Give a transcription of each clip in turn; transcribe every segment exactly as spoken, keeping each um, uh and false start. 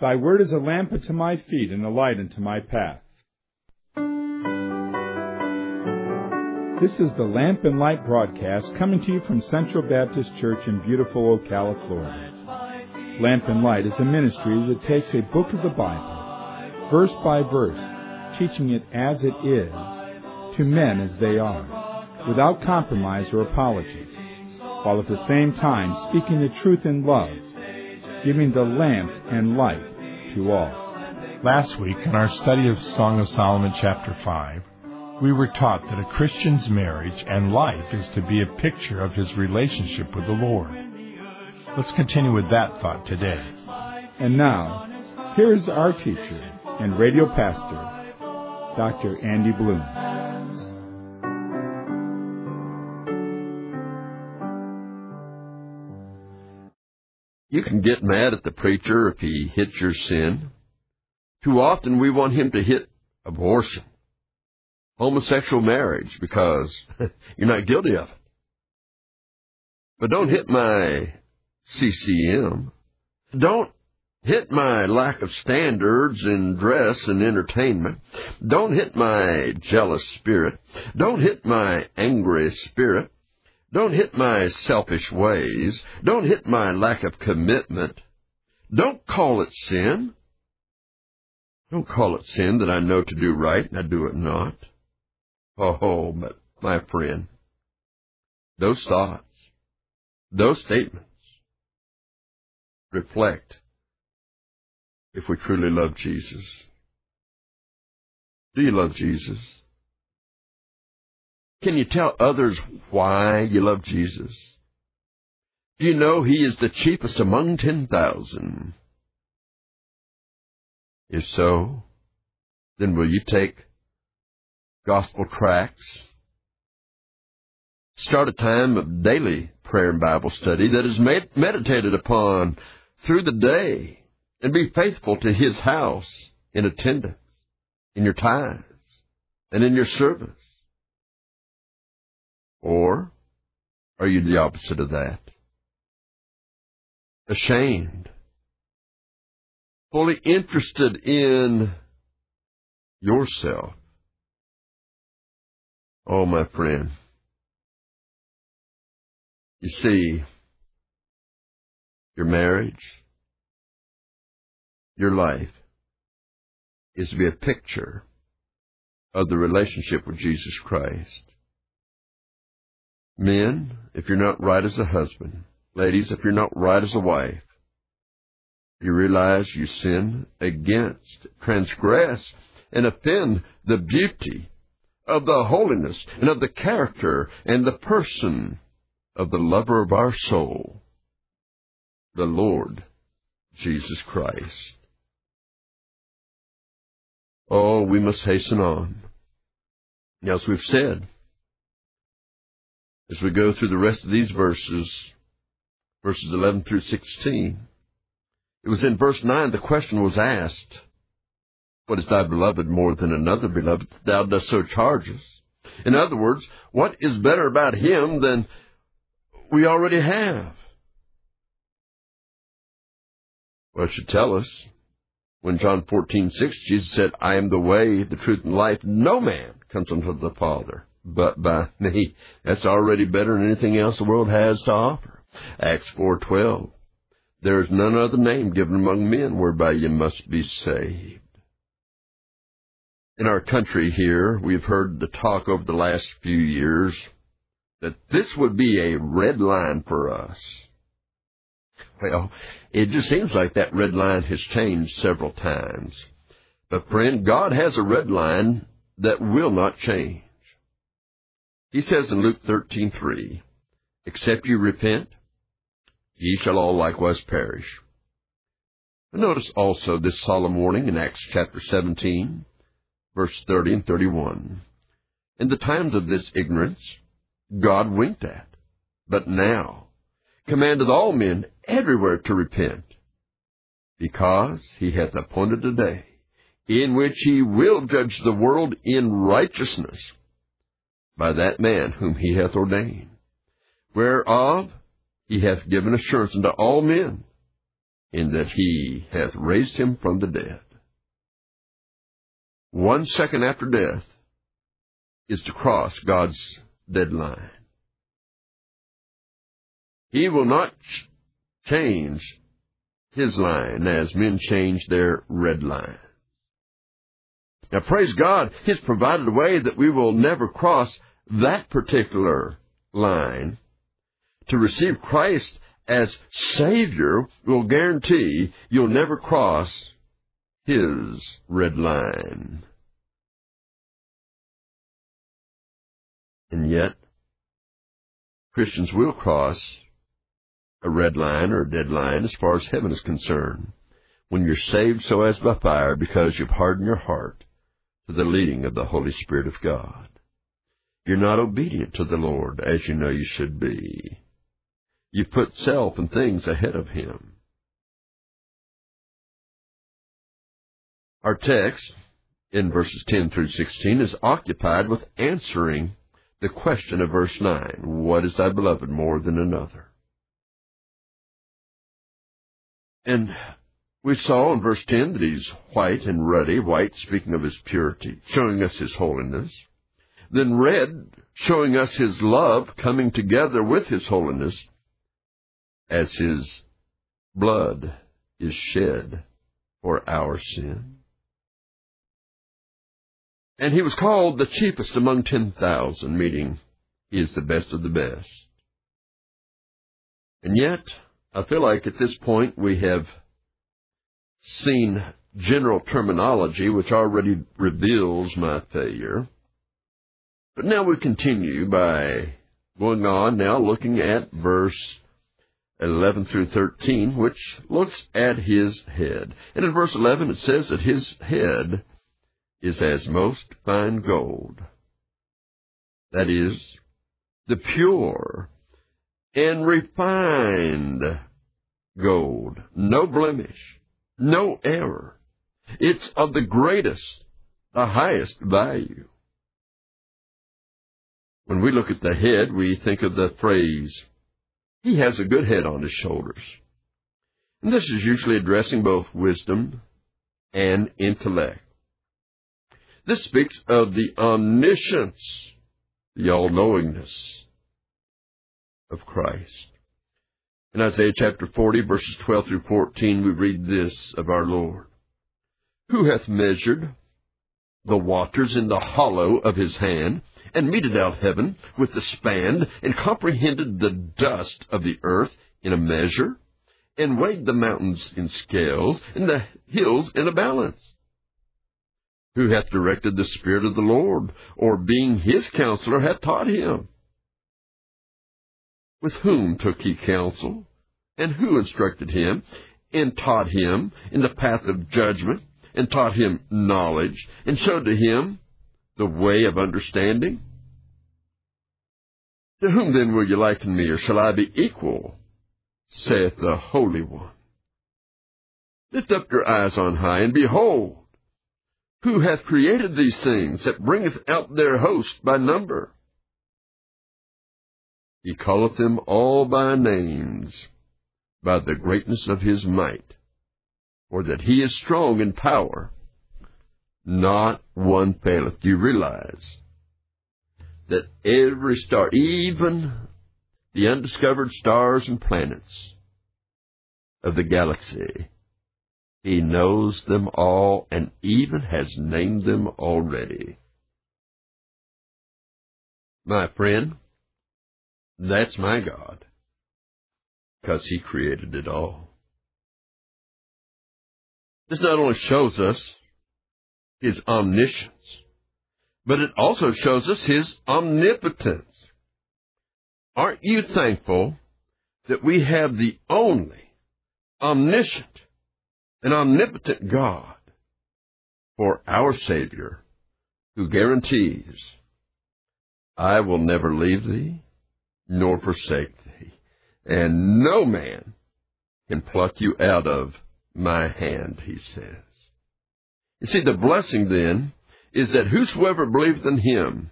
Thy word is a lamp unto my feet and a light unto my path. This is the Lamp and Light broadcast coming to you from Central Baptist Church in beautiful Ocala, Florida. Lamp and Light is a ministry that takes a book of the Bible, verse by verse, teaching it as it is, to men as they are, without compromise or apology, while at the same time speaking the truth in love, giving the lamp and light to all. Last week, in our study of Song of Solomon chapter five, we were taught that a Christian's marriage and life is to be a picture of his relationship with the Lord. Let's continue with that thought today. And now, here is our teacher and radio pastor, Doctor Andy Bloom. You can get mad at the preacher if he hits your sin. Too often we want him to hit abortion, homosexual marriage, because you're not guilty of it. But don't hit my C C M. Don't hit my lack of standards in dress and entertainment. Don't hit my jealous spirit. Don't hit my angry spirit. Don't hit my selfish ways. Don't hit my lack of commitment. Don't call it sin. Don't call it sin that I know to do right and I do it not. Oh, but my friend, those thoughts, those statements reflect if we truly love Jesus. Do you love Jesus? Can you tell others why you love Jesus? Do you know he is the chiefest among ten thousand? If so, then will you take gospel tracts, start a time of daily prayer and Bible study that is med- meditated upon through the day, and be faithful to his house in attendance, in your tithes, and in your service? Or are you the opposite of that? Ashamed, fully interested in yourself? Oh, my friend, you see, your marriage, your life is to be a picture of the relationship with Jesus Christ. Men, if you're not right as a husband, ladies, if you're not right as a wife, you realize you sin against, transgress, and offend the beauty of the holiness and of the character and the person of the lover of our soul, the Lord Jesus Christ. Oh, we must hasten on. As we've said, as we go through the rest of these verses, verses eleven through sixteen, it was in verse nine the question was asked, what is thy beloved more than another beloved that thou dost so charge us? In other words, what is better about him than we already have? Well, it should tell us, when John fourteen six, Jesus said, I am the way, the truth, and life. No man comes unto the Father but by me. That's already better than anything else the world has to offer. Acts four twelve, there is none other name given among men whereby you must be saved. In our country here, we've heard the talk over the last few years that this would be a red line for us. Well, it just seems like that red line has changed several times. But friend, God has a red line that will not change. He says in Luke thirteen three, except you repent, ye shall all likewise perish. Notice also this solemn warning in Acts chapter seventeen, verse thirty and thirty-one. In the times of this ignorance, God winked at, but now commandeth all men everywhere to repent, because he hath appointed a day in which he will judge the world in righteousness by that man whom he hath ordained, whereof he hath given assurance unto all men, in that he hath raised him from the dead. One second after death is to cross God's deadline. He will not ch- change his line as men change their red line. Now, praise God, He's provided a way that we will never cross that particular line. To receive Christ as Savior will guarantee you'll never cross His red line. And yet, Christians will cross a red line or a dead line as far as heaven is concerned when you're saved so as by fire because you've hardened your heart to the leading of the Holy Spirit of God. You're not obedient to the Lord as you know you should be. You've put self and things ahead of Him. Our text in verses ten through sixteen is occupied with answering the question of verse nine, what is thy beloved more than another? And we saw in verse ten that he's white and ruddy, white speaking of his purity, showing us his holiness. Then red, showing us his love coming together with his holiness as his blood is shed for our sin. And he was called the chiefest among ten thousand, meaning he is the best of the best. And yet, I feel like at this point we have seen general terminology which already reveals my failure. But now we continue by going on now looking at verse eleven through thirteen, which looks at his head. And in verse eleven it says that his head is as most fine gold. That is, the pure and refined gold. No blemish, no error. It's of the greatest, the highest value. When we look at the head, we think of the phrase, he has a good head on his shoulders. And this is usually addressing both wisdom and intellect. This speaks of the omniscience, the all-knowingness of Christ. In Isaiah chapter forty, verses twelve through fourteen, we read this of our Lord. Who hath measured the waters in the hollow of his hand, and meted out heaven with the span, and comprehended the dust of the earth in a measure, and weighed the mountains in scales, and the hills in a balance? Who hath directed the Spirit of the Lord, or being his counselor hath taught him? With whom took he counsel, and who instructed him, and taught him in the path of judgment, and taught him knowledge, and showed to him the way of understanding? To whom then will you liken me, or shall I be equal, saith the Holy One? Lift up your eyes on high, and behold, who hath created these things, that bringeth out their host by number? He calleth them all by names, by the greatness of his might, or that he is strong in power. Not one faileth. Do you realize that every star, even the undiscovered stars and planets of the galaxy, he knows them all and even has named them already? My friend, that's my God, because he created it all. This not only shows us his omniscience, but it also shows us his omnipotence. Aren't you thankful that we have the only omniscient and omnipotent God for our Savior, who guarantees, I will never leave thee nor forsake thee, and no man can pluck you out of my hand, he says. You see, the blessing then is that whosoever believeth in him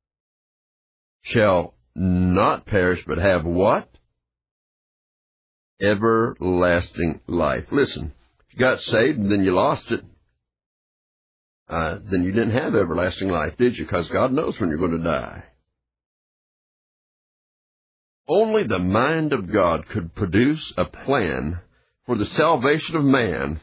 shall not perish, but have what? everlasting life. Listen, if you got saved and then you lost it, uh, then you didn't have everlasting life, did you? Because God knows when you're going to die. Only the mind of God could produce a plan for the salvation of man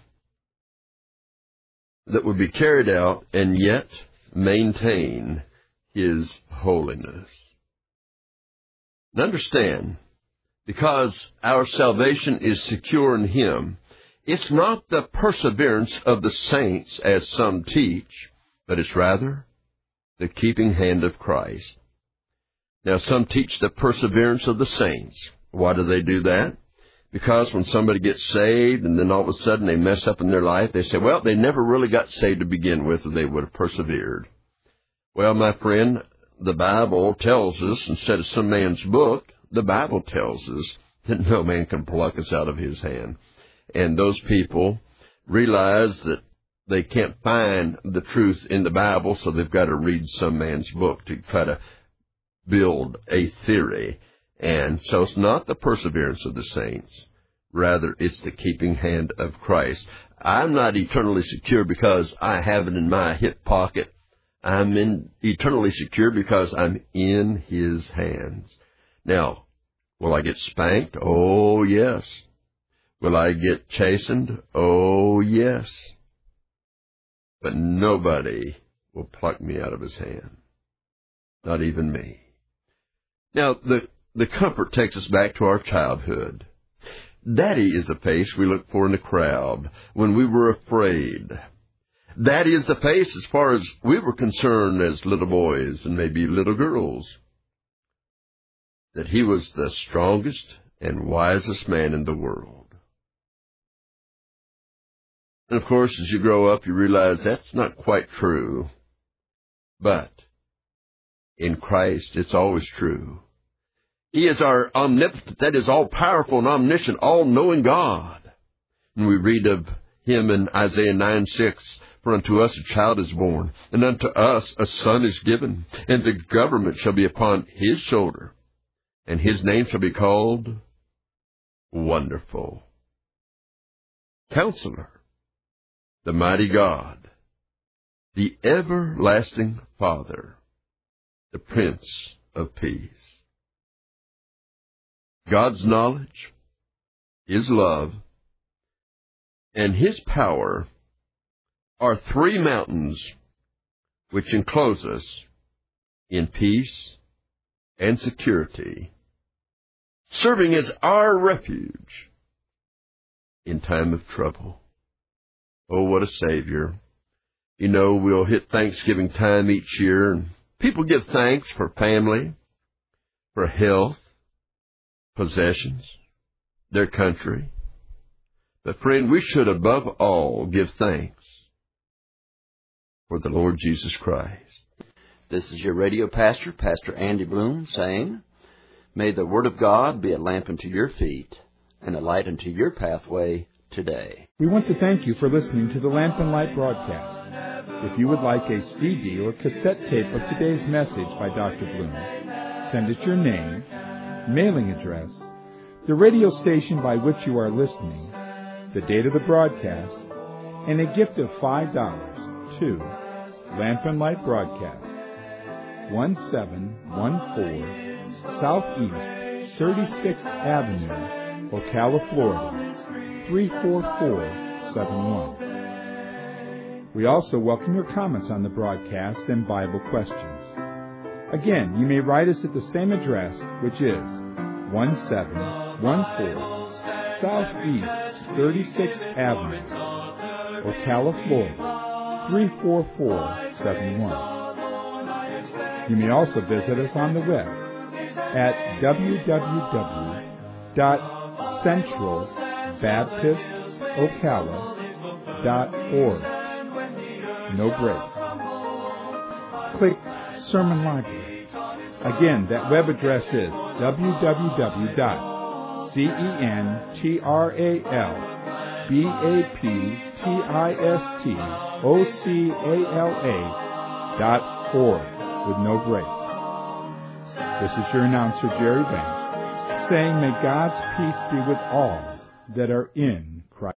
that would be carried out and yet maintain His holiness. And understand, because our salvation is secure in Him, it's not the perseverance of the saints, as some teach, but it's rather the keeping hand of Christ. Now, some teach the perseverance of the saints. Why do they do that? Because when somebody gets saved and then all of a sudden they mess up in their life, they say, well, they never really got saved to begin with, or they would have persevered. Well, my friend, the Bible tells us, instead of some man's book, the Bible tells us that no man can pluck us out of His hand. And those people realize that they can't find the truth in the Bible, so they've got to read some man's book to try to build a theory. And so it's not the perseverance of the saints. Rather, it's the keeping hand of Christ. I'm not eternally secure because I have it in my hip pocket. I'm in eternally secure because I'm in His hands. Now, will I get spanked? Oh, yes. Will I get chastened? Oh, yes. But nobody will pluck me out of His hand. Not even me. Now, the, the comfort takes us back to our childhood. Daddy is the face we look for in the crowd when we were afraid. Daddy is the face as far as we were concerned as little boys and maybe little girls. That He was the strongest and wisest man in the world. And of course, as you grow up, you realize that's not quite true. But in Christ, it's always true. He is our omnipotent, that is, all-powerful and omniscient, all-knowing God. And we read of Him in Isaiah nine six, for unto us a child is born, and unto us a son is given, and the government shall be upon His shoulder, and His name shall be called Wonderful, Counselor, the Mighty God, the Everlasting Father, the Prince of Peace. God's knowledge, His love, and His power are three mountains which enclose us in peace and security, serving as our refuge in time of trouble. Oh, what a Savior. You know, we'll hit Thanksgiving time each year, and people give thanks for family, for health, possessions, their country. But friend, we should above all give thanks for the Lord Jesus Christ. This is your radio pastor, Pastor Andy Bloom, saying, may the Word of God be a lamp unto your feet and a light unto your pathway today. We want to thank you for listening to the Lamp and Light broadcast. If you would like a C D or cassette tape of today's message by Doctor Bloom, send us your name, mailing address, the radio station by which you are listening, the date of the broadcast, and a gift of five dollars to Lamp and Light Broadcast, one seven one four Southeast thirty-sixth Avenue, Ocala, Florida, three four four seven one. We also welcome your comments on the broadcast and Bible questions. Again, you may write us at the same address, which is one seven one four Southeast thirty-sixth Avenue, Ocala, Florida, three four four seven one. You may also visit us on the web at w w w dot central baptist ocala dot org. No breaks. Click Sermon Library. Again, that web address is w w w dot central baptist ocala dot org with no breaks. This is your announcer, Jerry Banks, saying, may God's peace be with all that are in Christ.